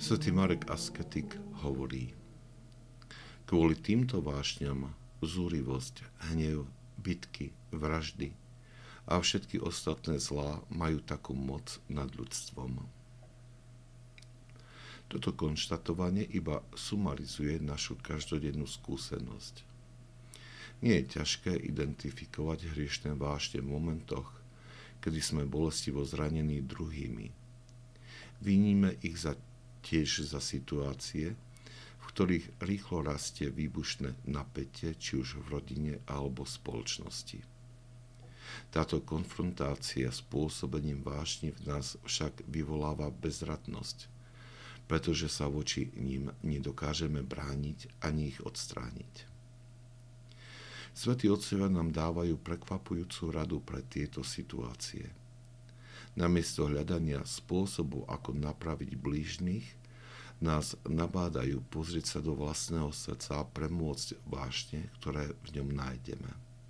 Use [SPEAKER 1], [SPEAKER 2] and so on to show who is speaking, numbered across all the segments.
[SPEAKER 1] Svätý Marek Asketik hovorí: kvôli týmto vášňam zúrivosť, hnev, bitky, vraždy a všetky ostatné zlá majú takú moc nad ľudstvom. Toto konštatovanie iba sumarizuje našu každodennú skúsenosť. Nie je ťažké identifikovať hriešne vášne v momentoch, kedy sme bolestivo zranení druhými. Viníme ich tiež za situácie, v ktorých rýchlo rastie výbušné napätie, či už v rodine alebo spoločnosti. Táto konfrontácia s pôsobením vášni v nás však vyvoláva bezradnosť, pretože sa voči ním nedokážeme brániť ani ich odstrániť. Svätí otcovia nám dávajú prekvapujúcu radu pre tieto situácie. Namiesto hľadania spôsobu, ako napraviť blížnych, nás nabádajú pozrieť sa do vlastného srdca a premôcť vášne, ktoré v ňom nájdeme.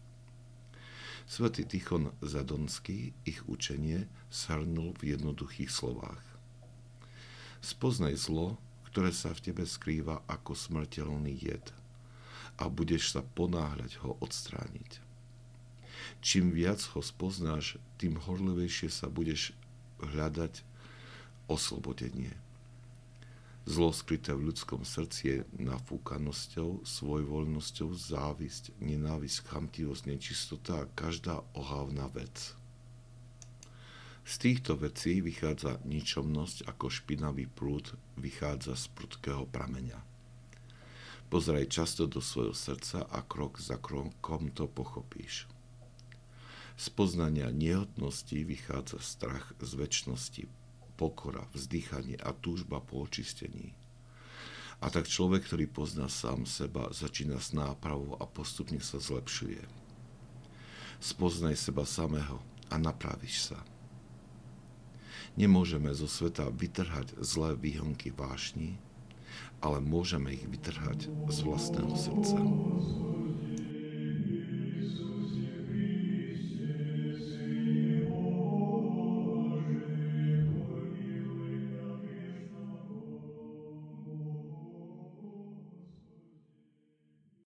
[SPEAKER 1] Svätý Tichon Zadonský ich učenie shrnul v jednoduchých slovách. Spoznaj zlo, ktoré sa v tebe skrýva ako smrteľný jed, a budeš sa ponáhľať ho odstrániť. Čím viac ho spoznáš, tým horlivejšie sa budeš hľadať oslobodenie. Zlo skryté v ľudskom srdci je nafúkanosťou, svojvoľnosťou, závisť, nenávisť, chamtivosť, nečistota a každá ohavná vec. Z týchto vecí vychádza ničomnosť, ako špinavý prúd vychádza z prudkého prameňa. Pozeraj často do svojho srdca a krok za krokom to pochopíš. Z poznania nehodnosti vychádza strach z večnosti, pokora, vzdychanie a túžba po očistení. A tak človek, ktorý pozná sám seba, začína s nápravou a postupne sa zlepšuje. Spoznaj seba samého a napravíš sa. Nemôžeme zo sveta vytrhať zlé výhonky vášni, ale môžeme ich vytrhať z vlastného srdca.